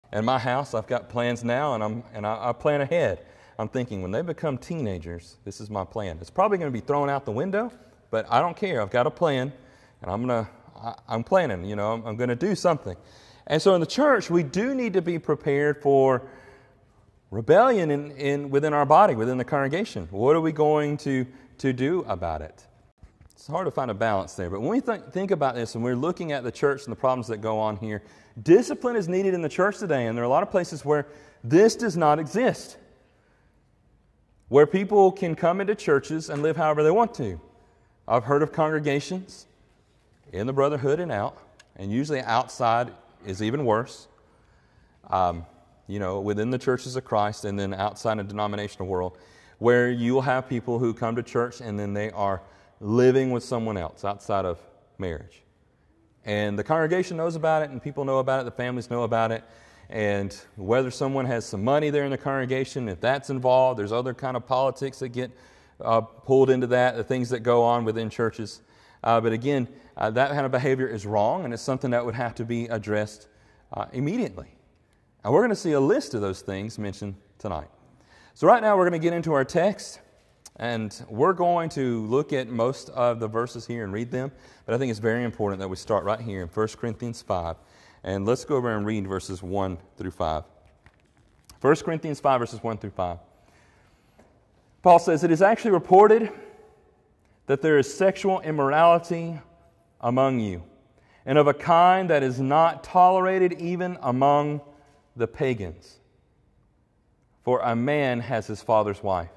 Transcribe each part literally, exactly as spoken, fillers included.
In my house, I've got plans now, and I'm and I, I plan ahead. I'm thinking when they become teenagers, this is my plan. It's probably going to be thrown out the window, but I don't care. I've got a plan, and I'm gonna I, I'm planning. You know, I'm, I'm going to do something. And so in the church, we do need to be prepared for rebellion in, in within our body, within the congregation. What are we going to to do about it? It's hard to find a balance there, but when we th- think about this and we're looking at the church and the problems that go on here, discipline is needed in the church today, and there are a lot of places where this does not exist, where people can come into churches and live however they want to. I've heard of congregations in the brotherhood and out, and usually outside is even worse, um, you know, within the churches of Christ and then outside a denominational world, where you'll have people who come to church and then they are living with someone else outside of marriage. And the congregation knows about it, and people know about it, the families know about it, and whether someone has some money there in the congregation, if that's involved, there's other kind of politics that get uh, pulled into that, the things that go on within churches. Uh, but again, uh, that kind of behavior is wrong, and it's something that would have to be addressed uh, immediately. And we're going to see a list of those things mentioned tonight. So right now we're going to get into our text. And we're going to look at most of the verses here and read them, but I think it's very important that we start right here in First Corinthians five. And let's go over and read verses one through five. First Corinthians five, verses one through five. Paul says, "It is actually reported that there is sexual immorality among you, and of a kind that is not tolerated even among the pagans. For a man has his father's wife.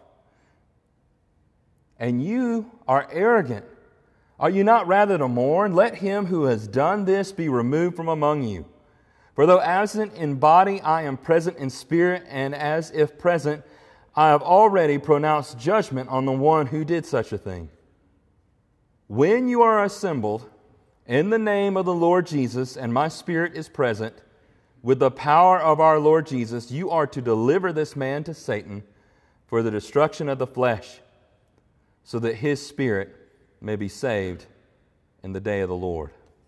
And you are arrogant. Are you not rather to mourn? Let him who has done this be removed from among you. For though absent in body, I am present in spirit, and as if present, I have already pronounced judgment on the one who did such a thing. When you are assembled in the name of the Lord Jesus, and my spirit is present, with the power of our Lord Jesus, you are to deliver this man to Satan for the destruction of the flesh, so that his spirit may be saved in the day of the Lord."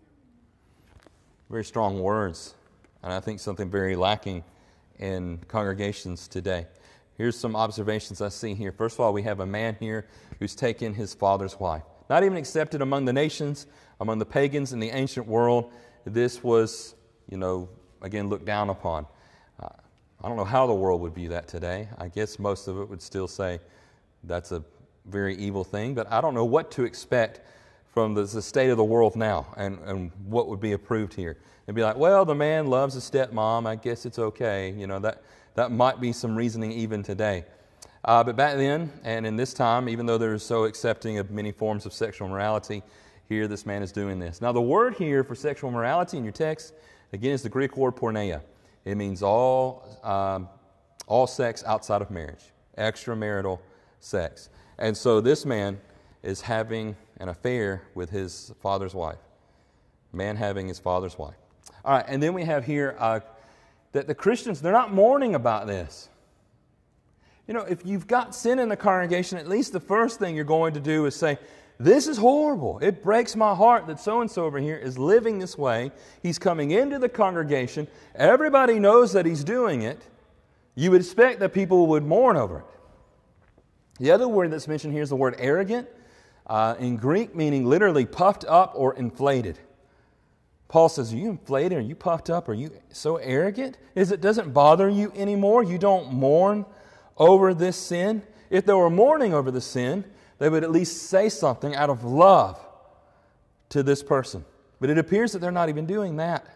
Very strong words, and I think something very lacking in congregations today. Here's some observations I see here. First of all, we have a man here who's taken his father's wife. Not even accepted among the nations, among the pagans in the ancient world. This was, you know, again, looked down upon. Uh, I don't know how the world would view that today. I guess most of it would still say that's a very evil thing, but I don't know what to expect from the, the state of the world now and, and what would be approved here. They'd be like, well, the man loves his stepmom, I guess it's okay. You know, that, that might be some reasoning even today. Uh, but back then, and in this time, even though they're so accepting of many forms of sexual morality, here this man is doing this. Now the word here for sexual morality in your text, again, is the Greek word porneia. It means all, um, all sex outside of marriage, extramarital sex. And so this man is having an affair with his father's wife. Man having his father's wife. All right, and then we have here uh, that the Christians, they're not mourning about this. You know, if you've got sin in the congregation, at least the first thing you're going to do is say, this is horrible. It breaks my heart that so-and-so over here is living this way. He's coming into the congregation. Everybody knows that he's doing it. You would expect that people would mourn over it. The other word that's mentioned here is the word arrogant, uh, in Greek meaning literally puffed up or inflated. Paul says, are you inflated? Are you puffed up? Are you so arrogant? Is it doesn't bother you anymore? You don't mourn over this sin? If they were mourning over the sin, they would at least say something out of love to this person. But it appears that they're not even doing that.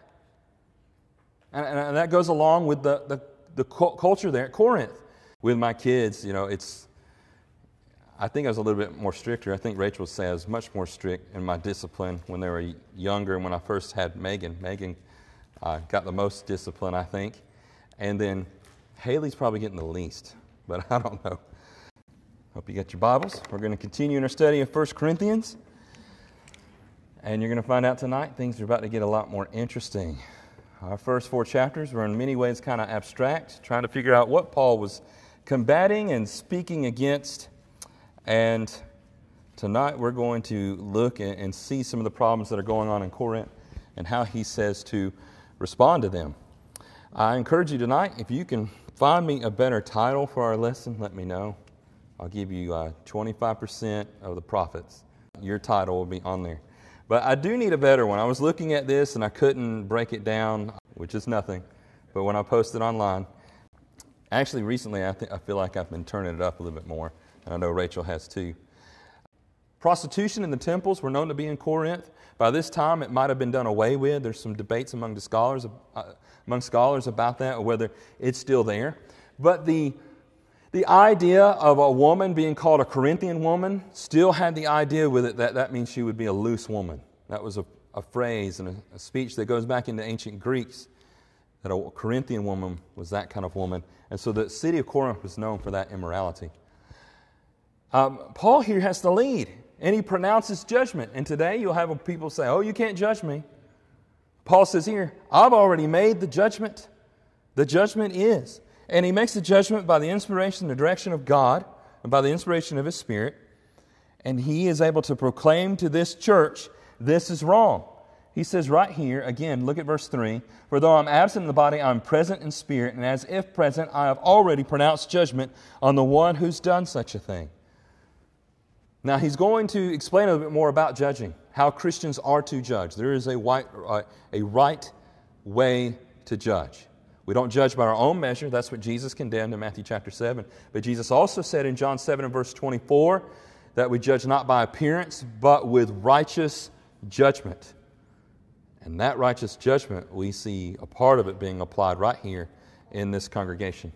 And, and that goes along with the, the, the culture there at Corinth. With my kids, you know, it's I think I was a little bit more stricter. I think Rachel would say I was much more strict in my discipline when they were younger. When I first had Megan, Megan uh, got the most discipline, I think. And then Haley's probably getting the least, but I don't know. Hope you got your Bibles. We're going to continue in our study of First Corinthians. And you're going to find out tonight things are about to get a lot more interesting. Our first four chapters were in many ways kind of abstract, trying to figure out what Paul was combating and speaking against. And tonight we're going to look and see some of the problems that are going on in Corinth and how he says to respond to them. I encourage you tonight, if you can find me a better title for our lesson, let me know. I'll give you uh, twenty-five percent of the profits. Your title will be on there. But I do need a better one. I was looking at this and I couldn't break it down, which is nothing. But when I posted online, actually recently I, th- I feel like I've been turning it up a little bit more. And I know Rachel has too. Prostitution in the temples were known to be in Corinth. By this time, it might have been done away with. There's some debates among the scholars, uh, among scholars about that, or whether it's still there. But the the idea of a woman being called a Corinthian woman still had the idea with it that that means she would be a loose woman. That was a, a phrase and a, a speech that goes back into ancient Greeks, that a Corinthian woman was that kind of woman. And so the city of Corinth was known for that immorality. Um, Paul here has the lead. And he pronounces judgment. And today you'll have people say, oh, you can't judge me. Paul says here, I've already made the judgment. The judgment is. And he makes the judgment by the inspiration and the direction of God and by the inspiration of His Spirit. And he is able to proclaim to this church, this is wrong. He says right here, again, look at verse three, for though I'm absent in the body, I'm present in spirit, and as if present, I have already pronounced judgment on the one who's done such a thing. Now, he's going to explain a little bit more about judging, how Christians are to judge. There is a right, uh, a right way to judge. We don't judge by our own measure. That's what Jesus condemned in Matthew chapter seven. But Jesus also said in John seven and verse twenty-four that we judge not by appearance, but with righteous judgment. And that righteous judgment, we see a part of it being applied right here in this congregation.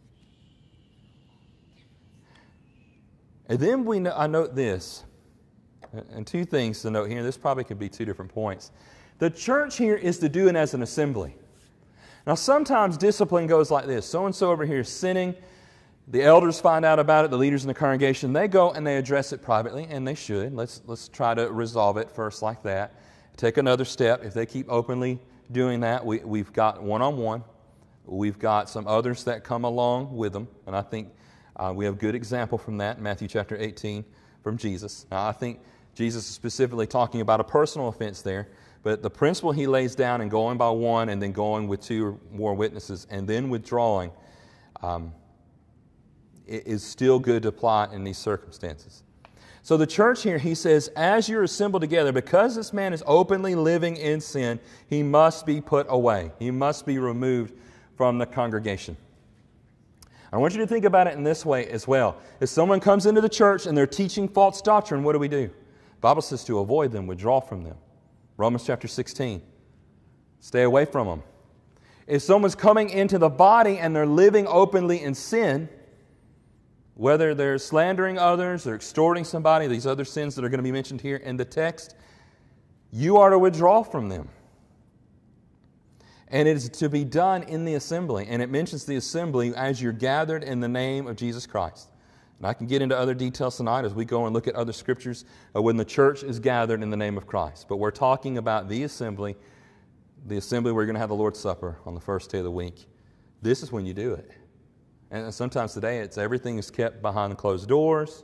And then we know, I note this, and two things to note here. This probably could be two different points. The church here is to do it as an assembly. Now, sometimes discipline goes like this. So-and-so over here is sinning. The elders find out about it. The leaders in the congregation, they go and they address it privately, and they should. Let's, let's try to resolve it first like that. Take another step. If they keep openly doing that, we, we've got one-on-one. We've got some others that come along with them, and I think Uh, we have a good example from that in Matthew chapter eighteen from Jesus. Now, I think Jesus is specifically talking about a personal offense there, but the principle he lays down in going by one and then going with two or more witnesses and then withdrawing um, is still good to apply in these circumstances. So the church here, he says, as you're assembled together, because this man is openly living in sin, he must be put away. He must be removed from the congregation. I want you to think about it in this way as well. If someone comes into the church and they're teaching false doctrine, what do we do? The Bible says to avoid them, withdraw from them. Romans chapter sixteen. Stay away from them. If someone's coming into the body and they're living openly in sin, whether they're slandering others or extorting somebody, these other sins that are going to be mentioned here in the text, you are to withdraw from them. And it is to be done in the assembly. And it mentions the assembly as you're gathered in the name of Jesus Christ. And I can get into other details tonight as we go and look at other scriptures of when the church is gathered in the name of Christ. But we're talking about the assembly, the assembly where you're going to have the Lord's Supper on the first day of the week. This is when you do it. And sometimes today it's everything is kept behind closed doors,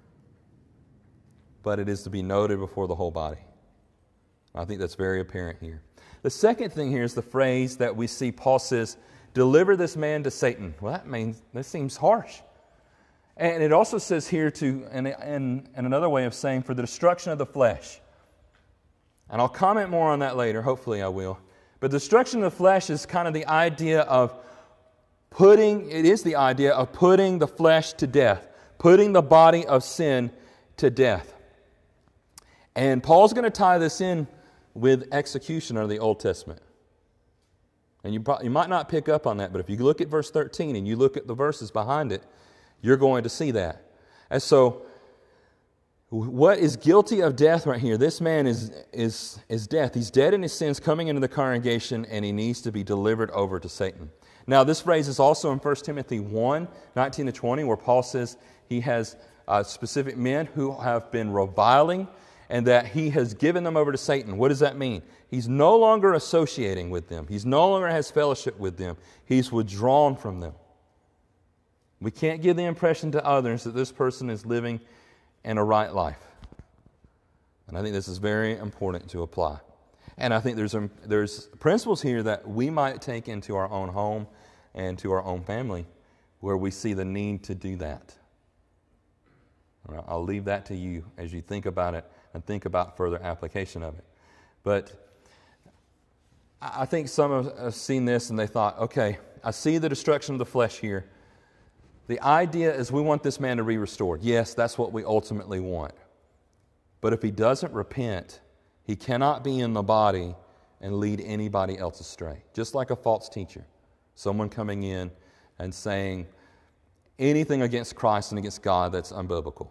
but it is to be noted before the whole body. I think that's very apparent here. The second thing here is the phrase that we see Paul says, deliver this man to Satan. Well, that means, that seems harsh. And it also says here to, in, in, in another way of saying, for the destruction of the flesh. And I'll comment more on that later, hopefully I will. But the destruction of the flesh is kind of the idea of putting, it is the idea of putting the flesh to death, putting the body of sin to death. And Paul's going to tie this in with execution under the Old Testament. And you, you might not pick up on that, but if you look at verse thirteen and you look at the verses behind it, you're going to see that. And so, what is guilty of death right here? This man is, is, is death. He's dead in his sins, coming into the congregation, and he needs to be delivered over to Satan. Now, this phrase is also in First Timothy one, nineteen to twenty, where Paul says he has uh, specific men who have been reviling and that he has given them over to Satan. What does that mean? He's no longer associating with them. He's no longer has fellowship with them. He's withdrawn from them. We can't give the impression to others that this person is living in a right life. And I think this is very important to apply. And I think there's, a, there's principles here that we might take into our own home and to our own family where we see the need to do that. All right, I'll leave that to you as you think about it and think about further application of it. But I think some have seen this and they thought, okay, I see the destruction of the flesh here. The idea is we want this man to be restored. Yes, that's what we ultimately want. But if he doesn't repent, he cannot be in the body and lead anybody else astray. Just like a false teacher. Someone coming in and saying anything against Christ and against God that's unbiblical.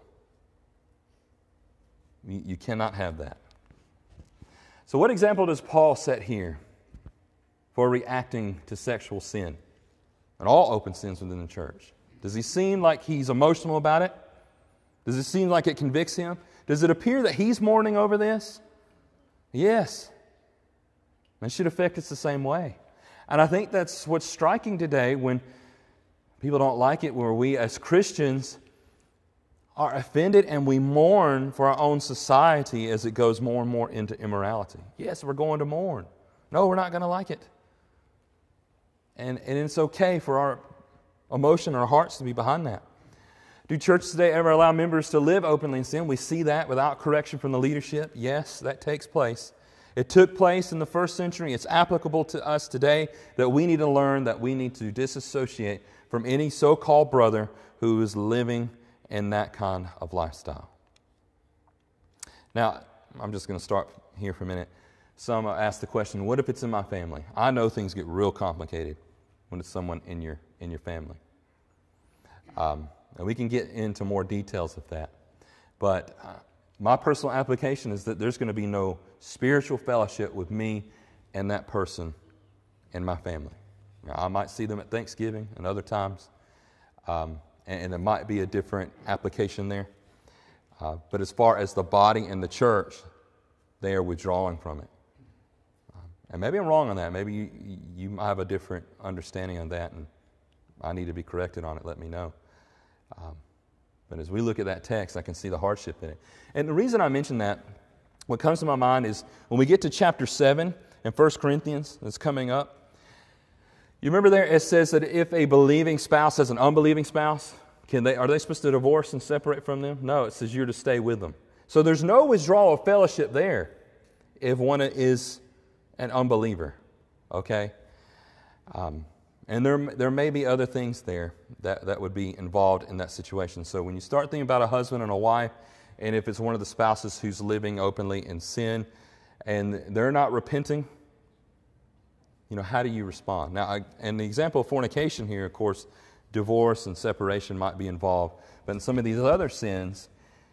You, you cannot have that. So what example does Paul set here for reacting to sexual sin and all open sins within the church? Does he seem like he's emotional about it? Does it seem like it convicts him? Does it appear that he's mourning over this? Yes. It should affect us the same way. And I think that's what's striking today when people don't like it, where we as Christians are offended and we mourn for our own society as it goes more and more into immorality. Yes, we're going to mourn. No, we're not going to like it. And, and it's okay for our emotion, our hearts to be behind that. Do churches today ever allow members to live openly in sin? We see that without correction from the leadership. Yes, that takes place. It took place in the first century. It's applicable to us today that we need to learn that we need to disassociate from any so-called brother who is living in that kind of lifestyle. Now, I'm just going to start here for a minute. Some ask the question, what if it's in my family? I know things get real complicated when it's someone in your in your family. Um, and we can get into more details of that. But uh, my personal application is that there's going to be no spiritual fellowship with me and that person in my family. Now, I might see them at Thanksgiving and other times, um, and, and there might be a different application there. Uh, but as far as the body and the church, they are withdrawing from it. Um, and maybe I'm wrong on that. Maybe you, you might have a different understanding on that, and I need to be corrected on it. Let me know. Um, but as we look at that text, I can see the hardship in it. And the reason I mention that, what comes to my mind is when we get to chapter seven in First Corinthians, that's coming up. You remember there it says that if a believing spouse has an unbelieving spouse, can they are they supposed to divorce and separate from them? No, it says you're to stay with them. So there's no withdrawal of fellowship there if one is an unbeliever. Okay? Um, and there, there may be other things there that, that would be involved in that situation. So when you start thinking about a husband and a wife, and if it's one of the spouses who's living openly in sin and they're not repenting, you know, how do you respond? Now, I, and the example of fornication here, of course, divorce and separation might be involved. But in some of these other sins,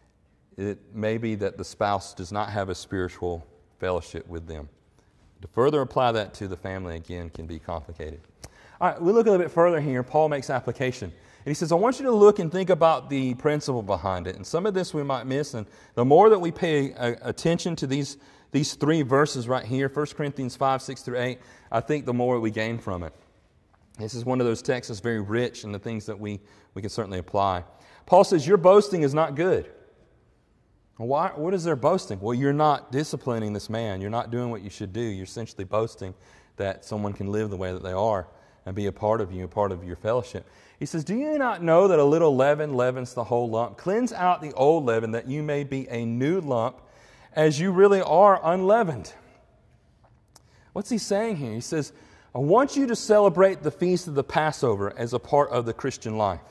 it may be that the spouse does not have a spiritual fellowship with them. To further apply that to the family, again, can be complicated. All right, we look a little bit further here. Paul makes application. And he says, I want you to look and think about the principle behind it. And some of this we might miss. And the more that we pay uh, attention to these, these three verses right here, First Corinthians five, six through eight, I think the more we gain from it. This is one of those texts that's very rich in the things that we, we can certainly apply. Paul says, your boasting is not good. Why? What is their boasting? Well, you're not disciplining this man. You're not doing what you should do. You're essentially boasting that someone can live the way that they are and be a part of you, a part of your fellowship. He says, do you not know that a little leaven leavens the whole lump? Cleanse out the old leaven that you may be a new lump as you really are unleavened. What's he saying here? He says, I want you to celebrate the feast of the Passover as a part of the Christian life.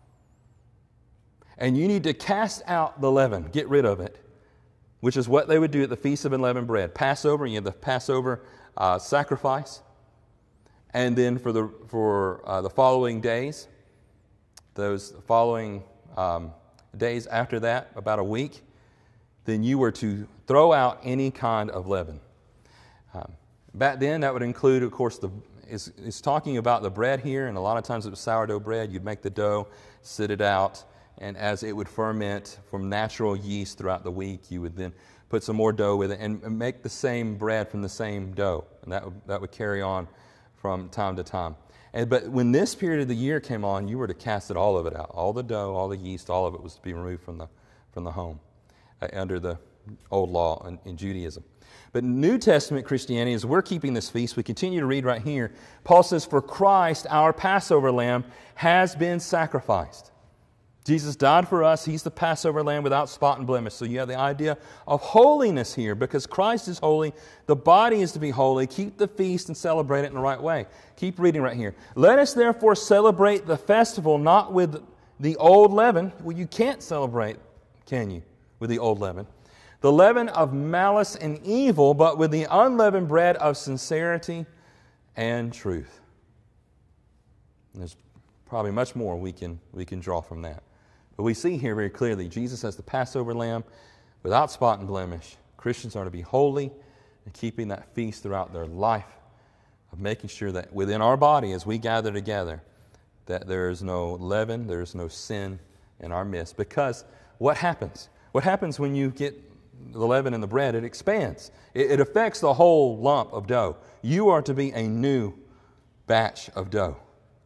And you need to cast out the leaven, get rid of it, which is what they would do at the Feast of Unleavened Bread. Passover, you have the Passover uh, sacrifice. And then for the for uh, the following days, those following um, days after that, about a week, then you were to throw out any kind of leaven. Um, back then, that would include, of course, the is is talking about the bread here, and a lot of times it was sourdough bread. You'd make the dough, sit it out, and as it would ferment from natural yeast throughout the week, you would then put some more dough with it and make the same bread from the same dough, and that would, that would carry on from time to time. And, but when this period of the year came on, you were to cast it, all of it out. All the dough, all the yeast, all of it was to be removed from the from the home uh, under the old law in, in Judaism. But New Testament Christianity, as we're keeping this feast, we continue to read right here. Paul says, for Christ, our Passover lamb, has been sacrificed. Jesus died for us. He's the Passover lamb without spot and blemish. So you have the idea of holiness here. Because Christ is holy, the body is to be holy. Keep the feast and celebrate it in the right way. Keep reading right here. Let us therefore celebrate the festival not with the old leaven. Well, you can't celebrate, can you, with the old leaven? The leaven of malice and evil, but with the unleavened bread of sincerity and truth. And there's probably much more we can, we can draw from that. But we see here very clearly, Jesus as the Passover lamb without spot and blemish. Christians are to be holy and keeping that feast throughout their life, of making sure that within our body as we gather together, that there is no leaven, there is no sin in our midst. Because what happens? What happens when you get the leaven in the bread? It expands. It, it affects the whole lump of dough. You are to be a new batch of dough.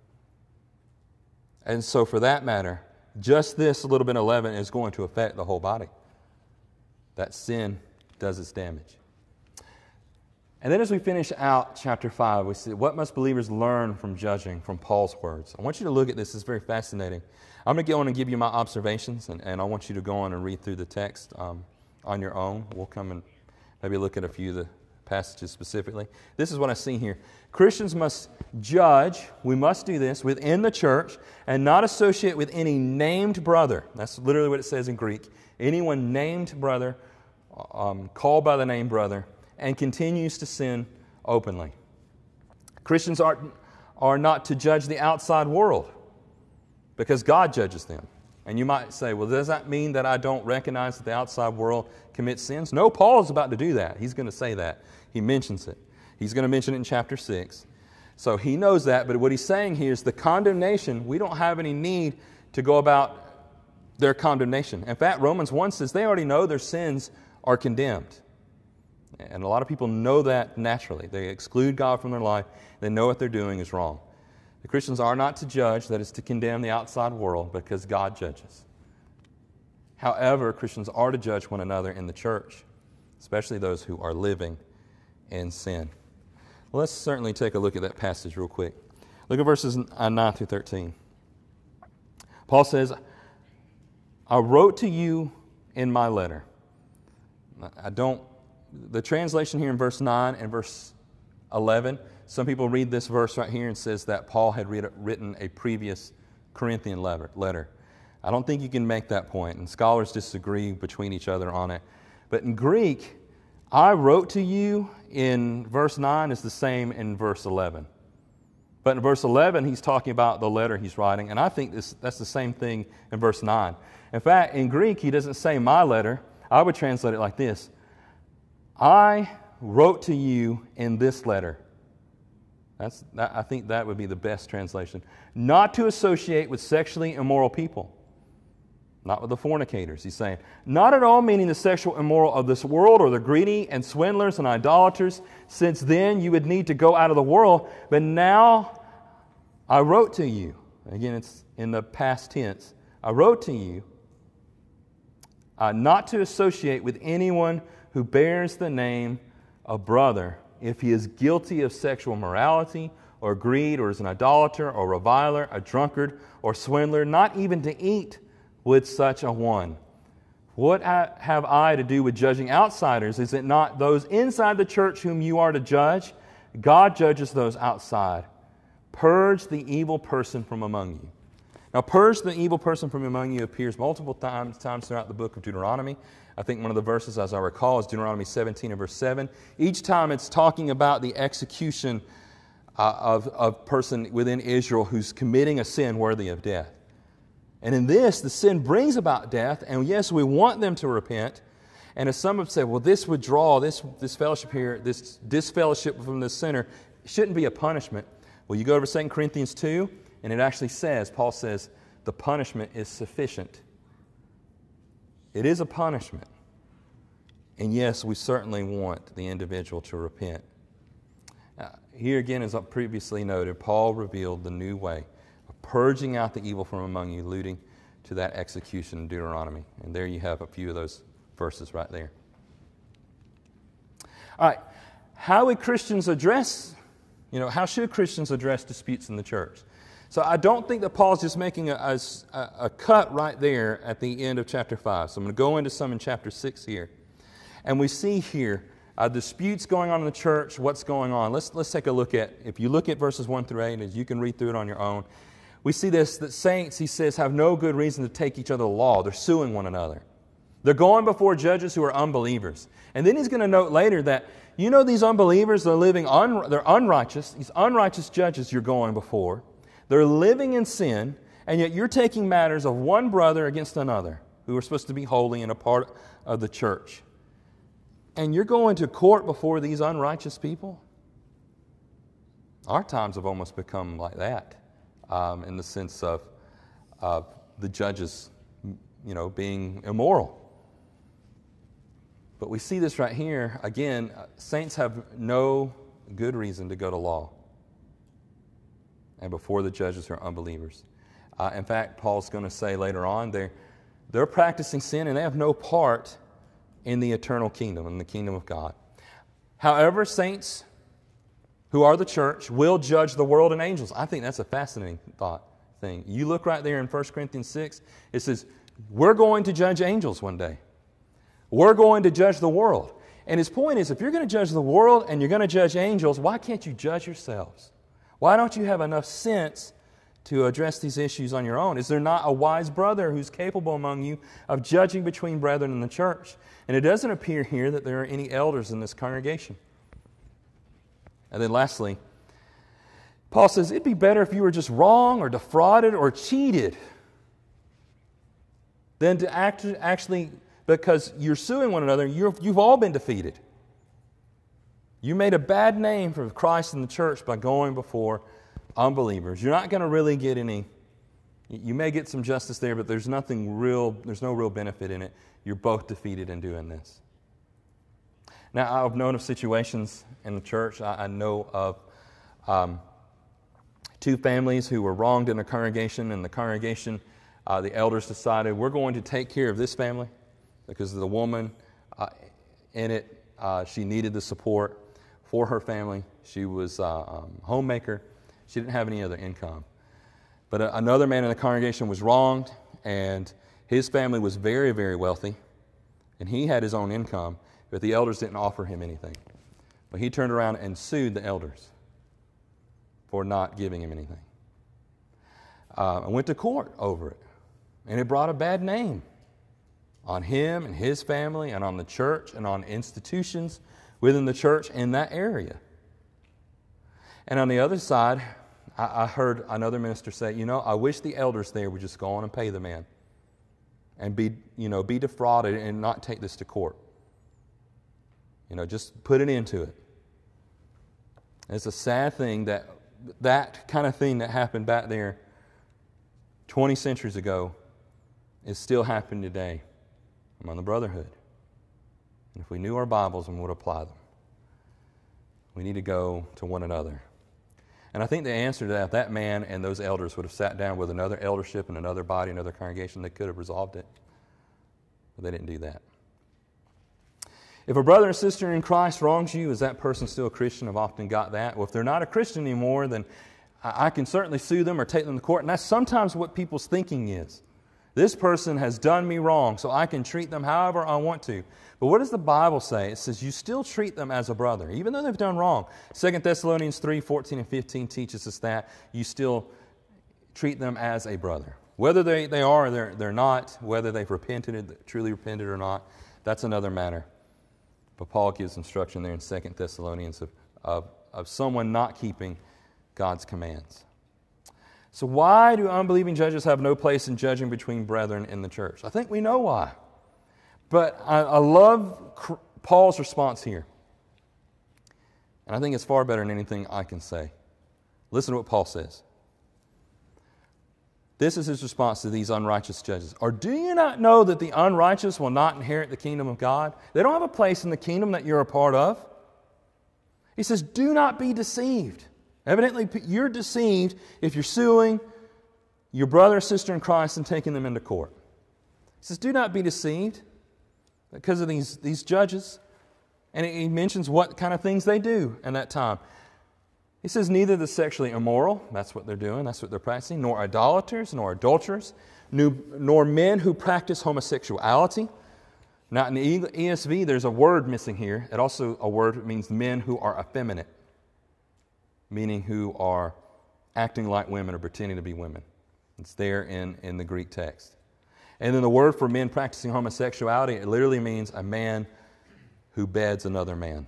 And so for that matter, just this little bit of leaven is going to affect the whole body. That sin does its damage. And then as we finish out chapter five, we see, what must believers learn from judging, from Paul's words? I want you to look at this. It's very fascinating. I'm going to go on and give you my observations, and, and I want you to go on and read through the text um, on your own. We'll come and maybe look at a few of the passages specifically. This is what I see here. Christians must judge, we must do this, within the church and not associate with any named brother. That's literally what it says in Greek. Anyone named brother, um, called by the name brother, and continues to sin openly. Christians are, are not to judge the outside world because God judges them. And you might say, well, does that mean that I don't recognize that the outside world commits sins? No, Paul is about to do that. He's going to say that. He mentions it. He's going to mention it in chapter six. So he knows that, but what he's saying here is the condemnation, we don't have any need to go about their condemnation. In fact, Romans one says they already know their sins are condemned. And a lot of people know that naturally. They exclude God from their life. They know what they're doing is wrong. The Christians are not to judge, that is to condemn the outside world, because God judges. However, Christians are to judge one another in the church, especially those who are living in sin. Well, let's certainly take a look at that passage real quick. Look at verses nine through thirteen. Paul says, I wrote to you in my letter. I don't, the translation here in verse nine and verse eleven, some people read this verse right here and says that Paul had read, written a previous Corinthian letter. I don't think you can make that point, and scholars disagree between each other on it. But in Greek, I wrote to you in verse nine is the same in verse eleven. But in verse eleven, he's talking about the letter he's writing, and I think this, that's the same thing in verse nine. In fact, in Greek, he doesn't say my letter. I would translate it like this. I wrote to you in this letter. That's, that, I think that would be the best translation. Not to associate with sexually immoral people. Not with the fornicators, he's saying. Not at all meaning the sexual immoral of this world or the greedy and swindlers and idolaters, since then you would need to go out of the world. But now I wrote to you. Again, it's in the past tense. I wrote to you uh, not to associate with anyone who bears the name of brother if he is guilty of sexual immorality or greed or is an idolater or reviler, a drunkard or swindler, not even to eat with such a one. What have I to do with judging outsiders? Is it not those inside the church whom you are to judge? God judges those outside. Purge the evil person from among you. Now, purge the evil person from among you appears multiple times, times throughout the book of Deuteronomy. I think one of the verses, as I recall, is Deuteronomy seventeen and verse seven. Each time it's talking about the execution uh, of a person within Israel who's committing a sin worthy of death. And in this, the sin brings about death, and yes, we want them to repent. And as some have said, well, this withdrawal, this, this fellowship here, this disfellowship from the sinner shouldn't be a punishment. Well, you go over to Second Corinthians two, and it actually says, Paul says, the punishment is sufficient. It is a punishment. And yes, we certainly want the individual to repent. Uh, here again, as I previously noted, Paul revealed the new way of purging out the evil from among you, alluding to that execution in Deuteronomy. And there you have a few of those verses right there. All right, how would Christians address, you know, how should Christians address disputes in the church? So I don't think that Paul's just making a, a, a cut right there at the end of chapter five. So I'm going to go into some in chapter six here. And we see here uh, disputes going on in the church, what's going on. Let's, let's take a look at, if you look at verses one through eight, as you can read through it on your own, we see this, that saints, he says, have no good reason to take each other to law. They're suing one another. They're going before judges who are unbelievers. And then he's going to note later that, you know, these unbelievers, they're living, un, they're unrighteous. These unrighteous judges you're going before. They're living in sin, and yet you're taking matters of one brother against another who are supposed to be holy and a part of the church. And you're going to court before these unrighteous people? Our times have almost become like that, um, in the sense of, of the judges, you know, being immoral. But we see this right here. Again, saints have no good reason to go to law and before the judges who are unbelievers. Uh, in fact, Paul's going to say later on, they're, they're practicing sin and they have no part in the eternal kingdom, in the kingdom of God. However, saints who are the church will judge the world and angels. I think that's a fascinating thought thing. You look right there in First Corinthians six, it says, we're going to judge angels one day. We're going to judge the world. And his point is, if you're going to judge the world and you're going to judge angels, why can't you judge yourselves? Why don't you have enough sense to address these issues on your own? Is there not a wise brother who's capable among you of judging between brethren in the church? And it doesn't appear here that there are any elders in this congregation. And then lastly, Paul says, it'd be better if you were just wrong or defrauded or cheated than to act, actually, because you're suing one another, you're, you've all been defeated. You made a bad name for Christ and the church by going before unbelievers. You're not going to really get any, you may get some justice there, but there's nothing real, there's no real benefit in it. You're both defeated in doing this. Now, I've known of situations in the church. I, I know of um, two families who were wronged in a congregation, and the congregation, uh, the elders decided, we're going to take care of this family because the woman uh, in it, uh, she needed the support for her family. She was a uh, um, homemaker. She didn't have any other income. But uh, another man in the congregation was wronged, and his family was very, very wealthy, and he had his own income, but the elders didn't offer him anything. But he turned around and sued the elders for not giving him anything. Uh, I went to court over it, and it brought a bad name on him and his family and on the church and on institutions within the church in that area. And on the other side, I, I heard another minister say, you know, I wish the elders there would just go on and pay the man and be, you know, be defrauded and not take this to court. You know, just put an end to it. It's a sad thing that that kind of thing that happened back there twenty centuries ago is still happening today among the brotherhood. And if we knew our Bibles and would apply them, we need to go to one another. And I think the answer to that, that man and those elders would have sat down with another eldership and another body, another congregation. They could have resolved it, but they didn't do that. If a brother or sister in Christ wrongs you, is that person still a Christian? I've often got that. Well, if they're not a Christian anymore, then I can certainly sue them or take them to court. And that's sometimes what people's thinking is. This person has done me wrong, so I can treat them however I want to. But what does the Bible say? It says you still treat them as a brother, even though they've done wrong. Second Thessalonians three, fourteen and fifteen teaches us that you still treat them as a brother. Whether they, they are or they're, they're not, whether they've repented, truly repented or not, that's another matter. But Paul gives instruction there in Second Thessalonians of, of, of someone not keeping God's commands. So why do unbelieving judges have no place in judging between brethren in the church? I think we know why. But I, I love Paul's response here. And I think it's far better than anything I can say. Listen to what Paul says. This is his response to these unrighteous judges. Or do you not know that the unrighteous will not inherit the kingdom of God? They don't have a place in the kingdom that you're a part of. He says, do not be deceived. Evidently, you're deceived if you're suing your brother or sister in Christ and taking them into court. He says, do not be deceived because of these, these judges. And he mentions what kind of things they do in that time. He says, neither the sexually immoral, that's what they're doing, that's what they're practicing, nor idolaters, nor adulterers, nor men who practice homosexuality. Now, in the E S V, there's a word missing here. It also, a word that means men who are effeminate, meaning who are acting like women or pretending to be women. It's there in, in the Greek text. And then the word for men practicing homosexuality, it literally means a man who beds another man.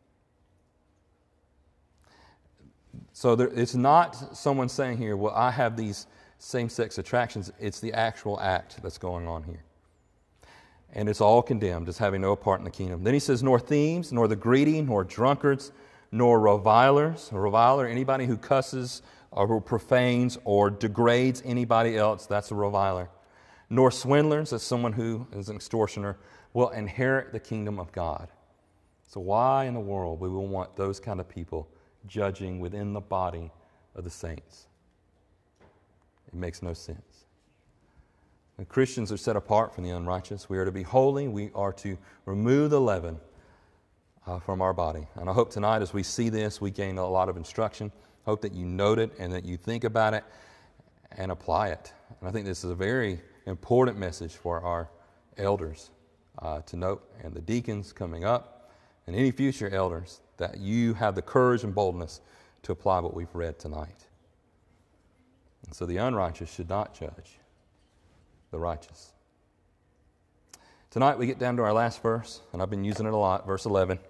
So there, it's not someone saying here, well, I have these same-sex attractions. It's the actual act that's going on here. And it's all condemned as having no part in the kingdom. Then he says, nor thieves, nor the greedy, nor drunkards, nor revilers. A reviler, anybody who cusses or who profanes or degrades anybody else, that's a reviler. Nor swindlers, that's someone who is an extortioner, will inherit the kingdom of God. So why in the world we will want those kind of people judging within the body of the saints? It makes no sense. And Christians are set apart from the unrighteous. We are to be holy. We are to remove the leaven uh, from our body. And I hope tonight as we see this, we gain a lot of instruction. I hope that you note it and that you think about it and apply it. And I think this is a very important message for our elders uh, to note, and the deacons coming up, and any future elders, that you have the courage and boldness to apply what we've read tonight. And so the unrighteous should not judge the righteous. Tonight we get down to our last verse, and I've been using it a lot, verse eleven.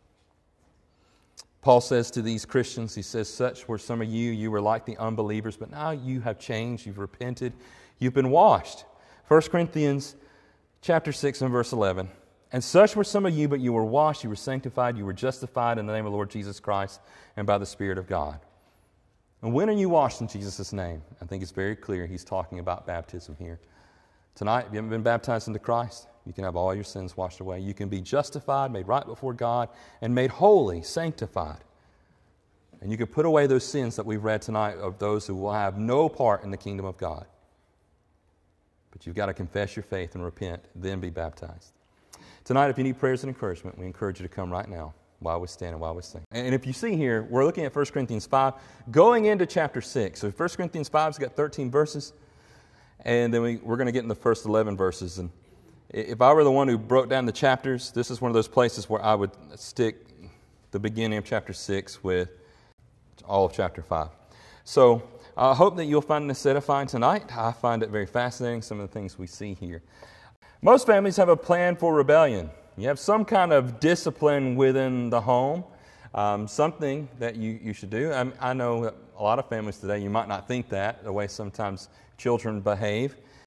Paul says to these Christians, he says, such were some of you, you were like the unbelievers, but now you have changed, you've repented, you've been washed. First Corinthians chapter six and verse eleven. And such were some of you, but you were washed, you were sanctified, you were justified in the name of the Lord Jesus Christ and by the Spirit of God. And when are you washed in Jesus' name? I think it's very clear he's talking about baptism here. Tonight, if you haven't been baptized into Christ, you can have all your sins washed away. You can be justified, made right before God, and made holy, sanctified. And you can put away those sins that we've read tonight of those who will have no part in the kingdom of God. But you've got to confess your faith and repent, then be baptized. Tonight, if you need prayers and encouragement, we encourage you to come right now while we stand and while we sing. And if you see here, we're looking at First Corinthians five, going into chapter six. So First Corinthians five's got thirteen verses. And then we, we're going to get in the first eleven verses. And if I were the one who broke down the chapters, this is one of those places where I would stick the beginning of chapter six with all of chapter five. So I hope that you'll find this edifying tonight. I find it very fascinating, some of the things we see here. Most families have a plan for rebellion. You have some kind of discipline within the home, um, something that you, you should do. I, I know that a lot of families today, you might not think that, the way sometimes children behave.